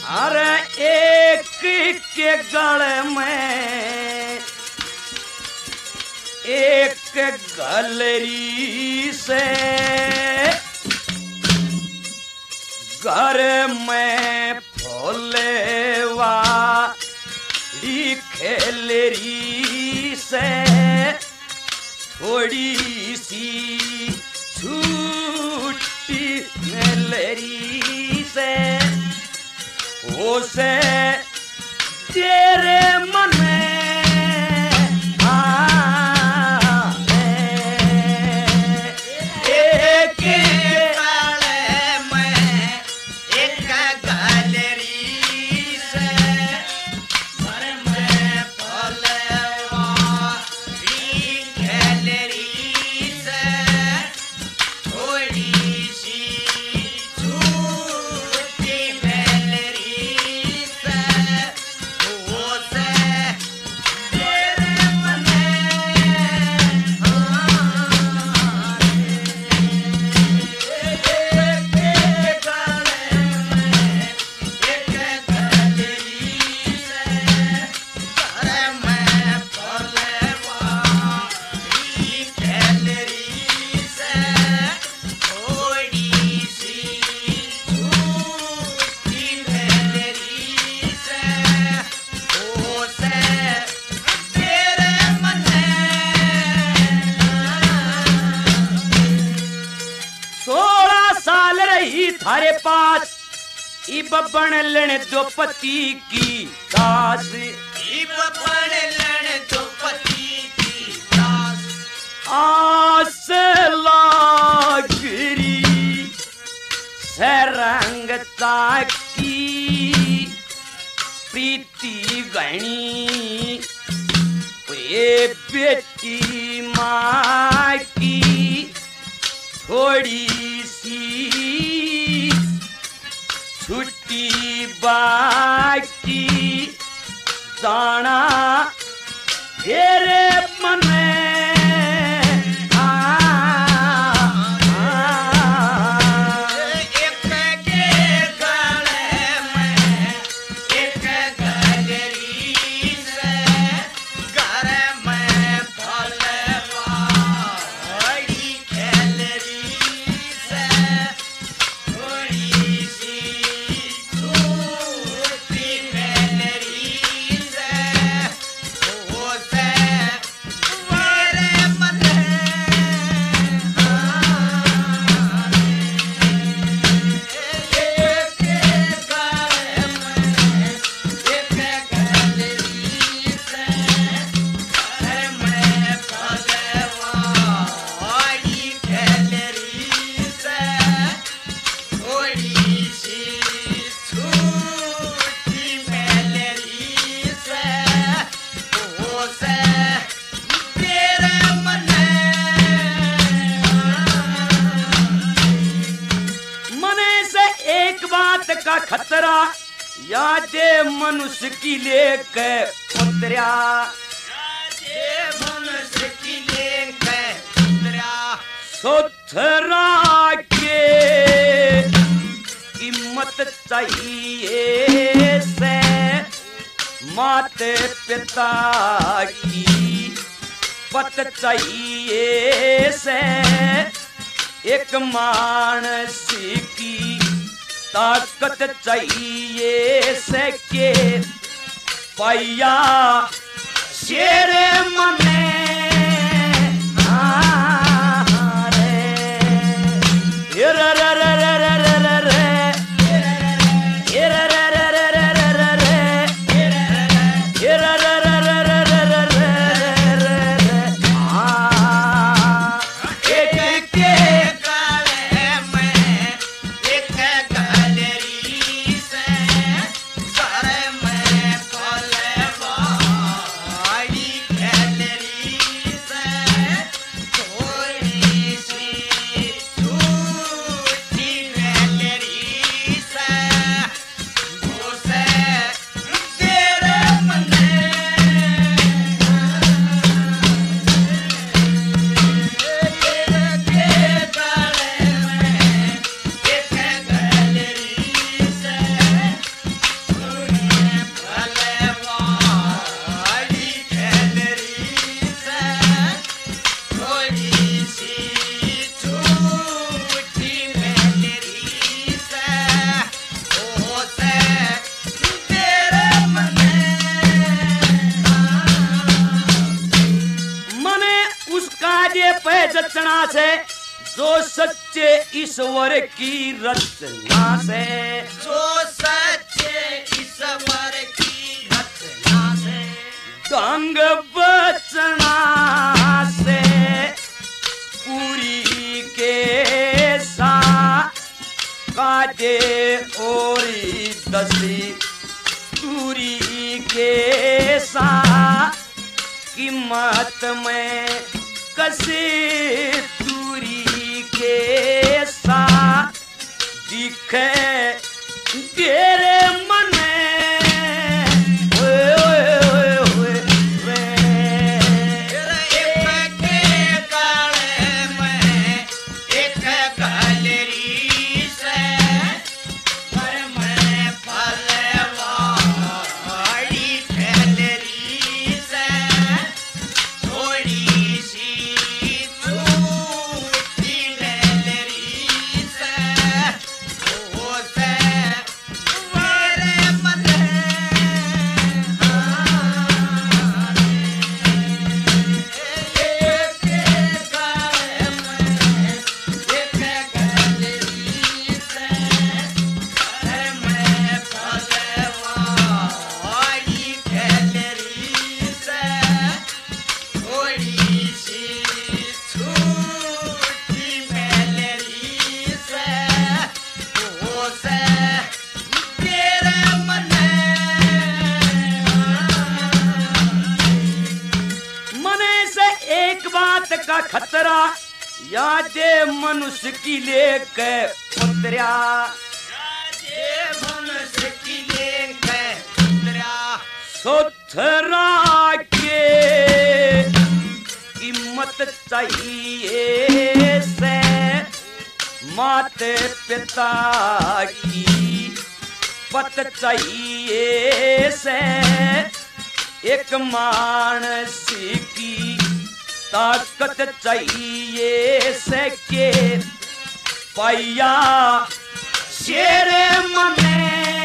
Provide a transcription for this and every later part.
अरे एक के गले में एक गलरी से घर में फूलेवा खेलरी से थोड़ी सी छूटी मेलरी से उसे तेरे मन में थारे पास इब बन लेने दो पति की दास इब बन लेने दो पति की दास आस लागरी सरंगता की प्रीति गणी ये बेटी माँ की थोड़ी सी छुट्टी बाकी जाना तेरे मन में का खतरा यादे मनुष्य की लेके उतरा मनुष्य की लेके उतरा सुथरा के कीमत चाहिए से माते पिता की पत चाहिए से एक मानस की ताकत चाहिए से के पैया शेर मने रचना से, जो सच्चे ईश्वर की रचना से, जो सच्चे ईश्वर की रचना से, ढंग बचना से पूरी के सा काटे ओरी दसी पूरी के सा कीमत में कसे दूरी के सा दिखे तेरे मन का खतरा यादे मनुष्य की लेके उतरा, यादे मनुष्य की लेके उतरा, सुथरा के कीमत चाहिए से माते पिता की पत चाहिए से एक मानस की ताकत चाहिए से के पैया शेर मने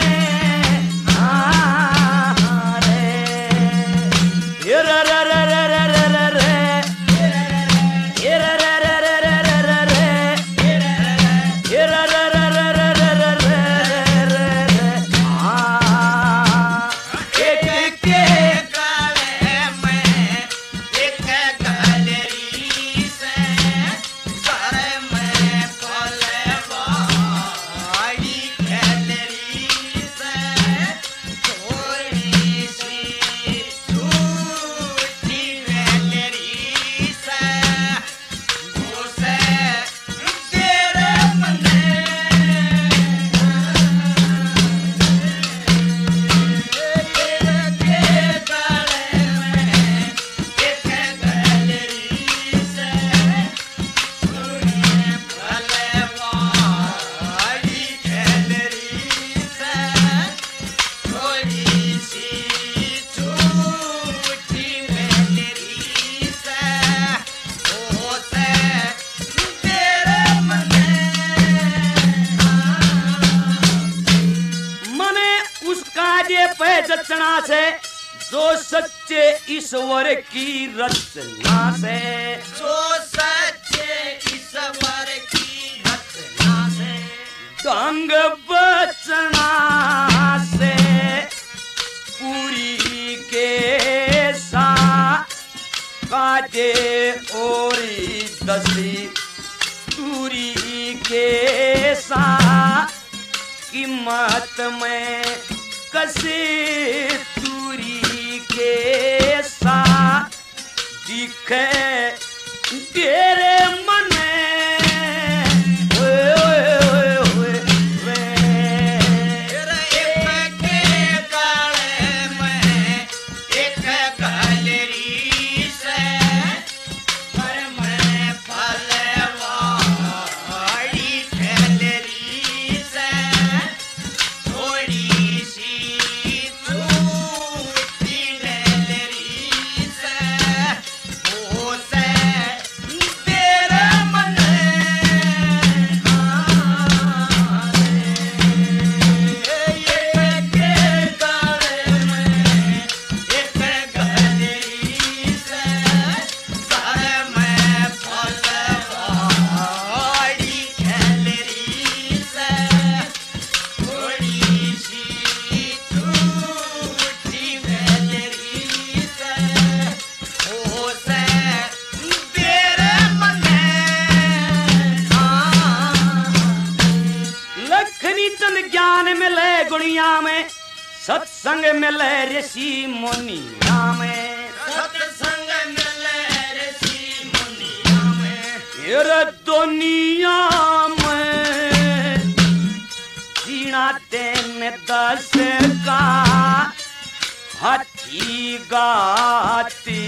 रचना से, जो सच्चे ईश्वर की रचना से, जो सच्चे ईश्वर की रचना से, ढंग बचना से पूरी के सा काटे ओरी दसी दूरी के सा कीमत में कसे दूरी के सा दिखे तेरे मन तेरा मन खनी चंद ज्ञान मिले गुणिया में सत्संग मिले ऋषि मुनिया में सत्संग मिले ऋषि मुनिया में ये दुनिया में जीना दिन 10 का हाथी गाती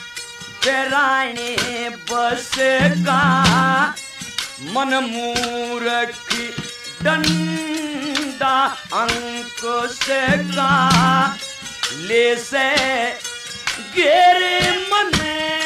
पेराने बस का मन मूर्ख डंडा अंकुश का ले से गेरे मने